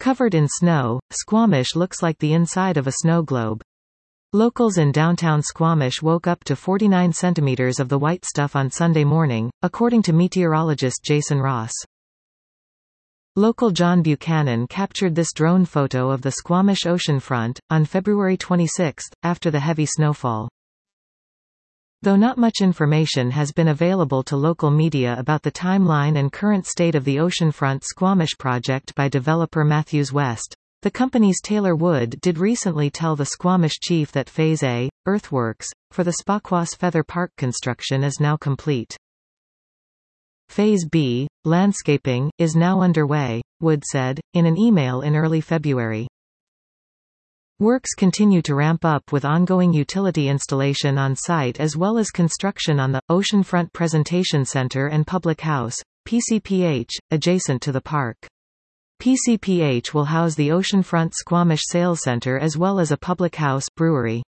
Covered in snow, Squamish looks like the inside of a snow globe. Locals in downtown Squamish woke up to 49 centimeters of the white stuff on Sunday morning, according to meteorologist Jason Ross. Local John Buchanan captured this drone photo of the Squamish oceanfront, on February 26, after the heavy snowfall. Though not much information has been available to local media about the timeline and current state of the oceanfront Squamish project by developer Matthews West, the company's Taylor Wood did recently tell the Squamish chief that Phase A, earthworks, for the Spa-Quoss Feather Park construction is now complete. Phase B, landscaping, is now underway, Wood said, in an email in early February. Works continue to ramp up with ongoing utility installation on site as well as construction on the Oceanfront Presentation Center and Public House, PCPH, adjacent to the park. PCPH will house the Oceanfront Squamish Sales Center as well as a public house brewery.